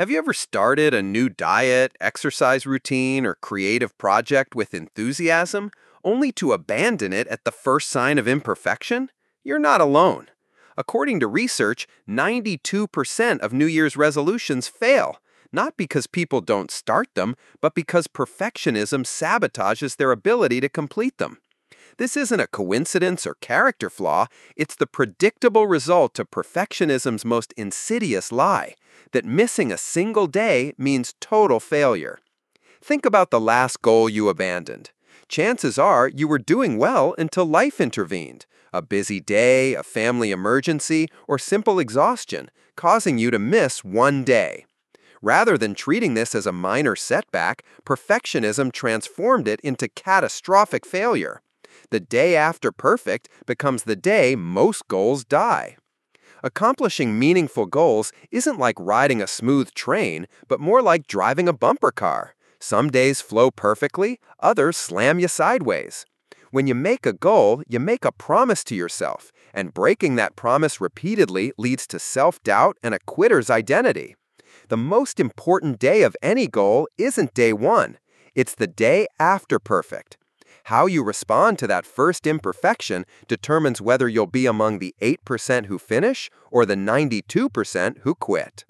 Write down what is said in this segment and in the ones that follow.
Have you ever started a new diet, exercise routine, or creative project with enthusiasm, only to abandon it at the first sign of imperfection? You're not alone. According to research, 92% of New Year's resolutions fail, not because people don't start them, but because perfectionism sabotages their ability to complete them. This isn't a coincidence or character flaw, it's the predictable result of perfectionism's most insidious lie, that missing a single day means total failure. Think about the last goal you abandoned. Chances are you were doing well until life intervened. A busy day, a family emergency, or simple exhaustion, causing you to miss one day. Rather than treating this as a minor setback, perfectionism transformed it into catastrophic failure. The day after perfect becomes the day most goals die. Accomplishing meaningful goals isn't like riding a smooth train, but more like driving a bumper car. Some days flow perfectly, others slam you sideways. When you make a goal, you make a promise to yourself, and breaking that promise repeatedly leads to self-doubt and a quitter's identity. The most important day of any goal isn't day one, it's the day after perfect. How you respond to that first imperfection determines whether you'll be among the 8% who finish or the 92% who quit.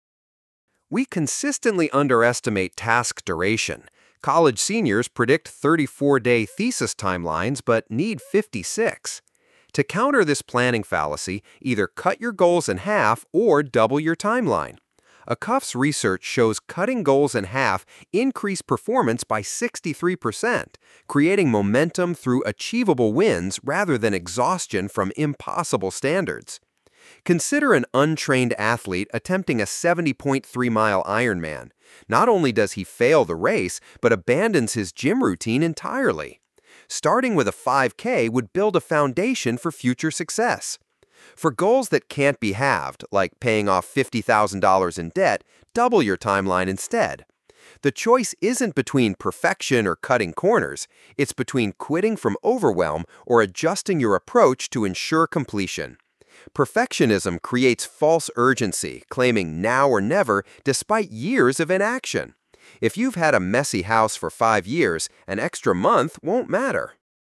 We consistently underestimate task duration. College seniors predict 34-day thesis timelines but need 56. To counter this planning fallacy, either cut your goals in half or double your timeline. ACUF's research shows cutting goals in half increased performance by 63%, creating momentum through achievable wins rather than exhaustion from impossible standards. Consider an untrained athlete attempting a 70.3-mile Ironman. Not only does he fail the race, but abandons his gym routine entirely. Starting with a 5K would build a foundation for future success. For goals that can't be halved, like paying off $50,000 in debt, double your timeline instead. The choice isn't between perfection or cutting corners, it's between quitting from overwhelm or adjusting your approach to ensure completion. Perfectionism creates false urgency, claiming now or never despite years of inaction. If you've had a messy house for 5 years, an extra month won't matter.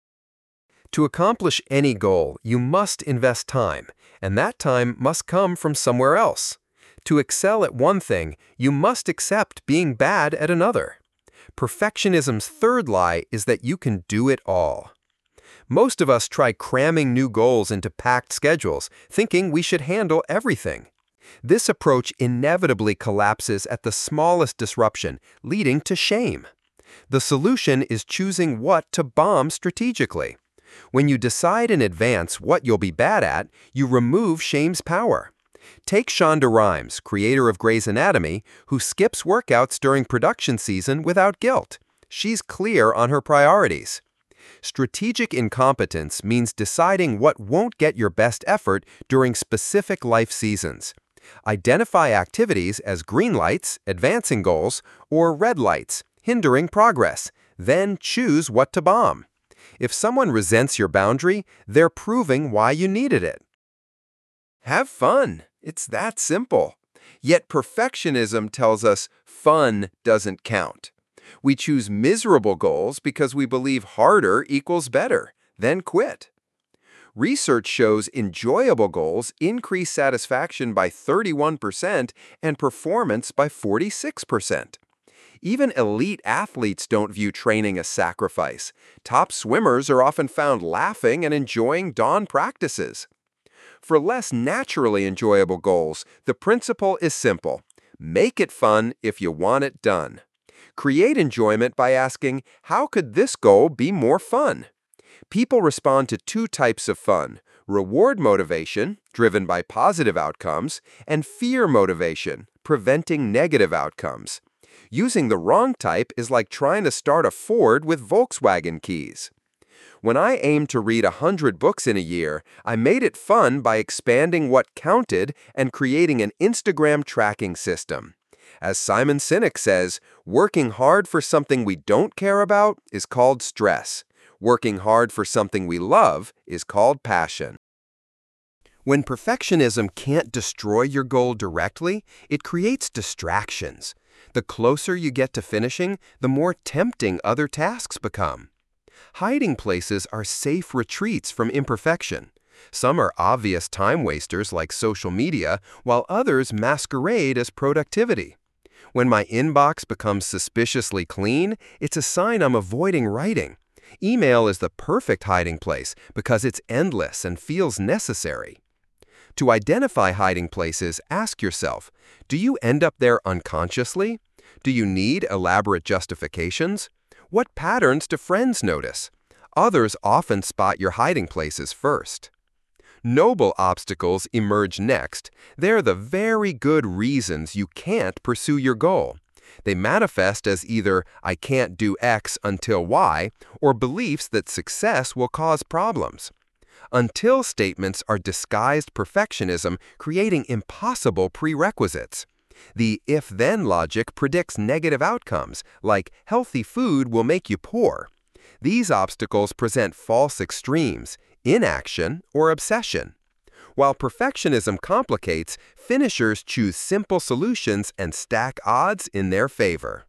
To accomplish any goal, you must invest time, and that time must come from somewhere else. To excel at one thing, you must accept being bad at another. Perfectionism's third lie is that you can do it all. Most of us try cramming new goals into packed schedules, thinking we should handle everything. This approach inevitably collapses at the smallest disruption, leading to shame. The solution is choosing what to bomb strategically. When you decide in advance what you'll be bad at, you remove shame's power. Take Shonda Rhimes, creator of Grey's Anatomy, who skips workouts during production season without guilt. She's clear on her priorities. Strategic incompetence means deciding what won't get your best effort during specific life seasons. Identify activities as green lights, advancing goals, or red lights, hindering progress. Then choose what to bomb. If someone resents your boundary, they're proving why you needed it. Have fun. It's that simple. Yet perfectionism tells us fun doesn't count. We choose miserable goals because we believe harder equals better, then quit. Research shows enjoyable goals increase satisfaction by 31% and performance by 46%. Even elite athletes don't view training as sacrifice. Top swimmers are often found laughing and enjoying dawn practices. For less naturally enjoyable goals, the principle is simple. Make it fun if you want it done. Create enjoyment by asking, how could this goal be more fun? People respond to two types of fun: reward motivation, driven by positive outcomes, and fear motivation, preventing negative outcomes. Using the wrong type is like trying to start a Ford with Volkswagen keys. When I aimed to read 100 books in a year, I made it fun by expanding what counted and creating an Instagram tracking system. As Simon Sinek says, working hard for something we don't care about is called stress. Working hard for something we love is called passion. When perfectionism can't destroy your goal directly, it creates distractions. The closer you get to finishing, the more tempting other tasks become. Hiding places are safe retreats from imperfection. Some are obvious time wasters like social media, while others masquerade as productivity. When my inbox becomes suspiciously clean, it's a sign I'm avoiding writing. Email is the perfect hiding place because it's endless and feels necessary. To identify hiding places, ask yourself, do you end up there unconsciously? Do you need elaborate justifications? What patterns do friends notice? Others often spot your hiding places first. Noble obstacles emerge next. They're the very good reasons you can't pursue your goal. They manifest as either "I can't do X until Y" or beliefs that success will cause problems. Until statements are disguised perfectionism, creating impossible prerequisites. The if-then logic predicts negative outcomes, like healthy food will make you poor. These obstacles present false extremes, inaction or obsession. While perfectionism complicates, finishers choose simple solutions and stack odds in their favor.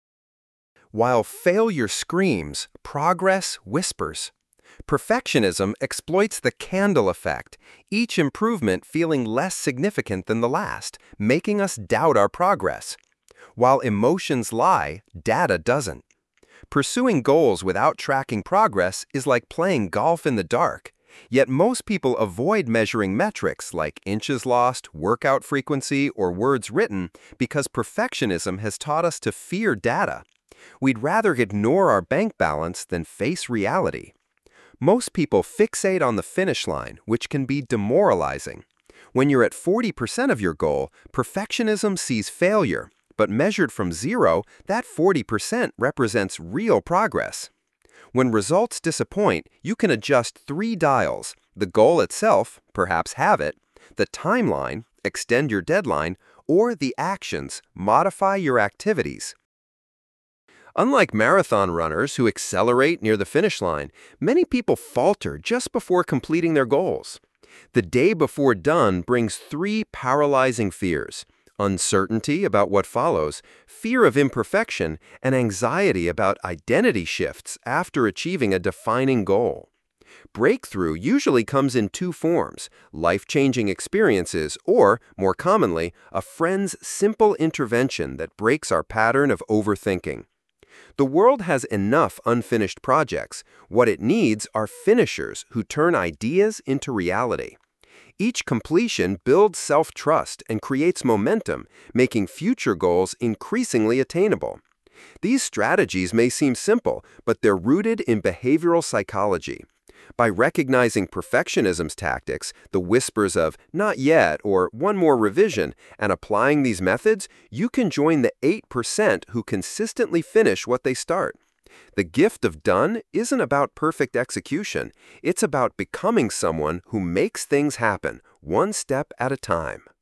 While failure screams, progress whispers. Perfectionism exploits the candle effect, each improvement feeling less significant than the last, making us doubt our progress. While emotions lie, data doesn't. Pursuing goals without tracking progress is like playing golf in the dark. Yet most people avoid measuring metrics like inches lost, workout frequency, or words written because perfectionism has taught us to fear data. We'd rather ignore our bank balance than face reality. Most people fixate on the finish line, which can be demoralizing. When you're at 40% of your goal, perfectionism sees failure, but measured from 0, that 40% represents real progress. When results disappoint, you can adjust 3 dials: the goal itself, perhaps halve it, the timeline, extend your deadline, or the actions, modify your activities. Unlike marathon runners who accelerate near the finish line, many people falter just before completing their goals. The day before done brings 3 paralyzing fears: uncertainty about what follows, fear of imperfection, and anxiety about identity shifts after achieving a defining goal. Breakthrough usually comes in 2 forms: life-changing experiences or, more commonly, a friend's simple intervention that breaks our pattern of overthinking. The world has enough unfinished projects. What it needs are finishers who turn ideas into reality. Each completion builds self-trust and creates momentum, making future goals increasingly attainable. These strategies may seem simple, but they're rooted in behavioral psychology. By recognizing perfectionism's tactics, the whispers of "not yet" or "one more revision," and applying these methods, you can join the 8% who consistently finish what they start. The gift of done isn't about perfect execution. It's about becoming someone who makes things happen, one step at a time.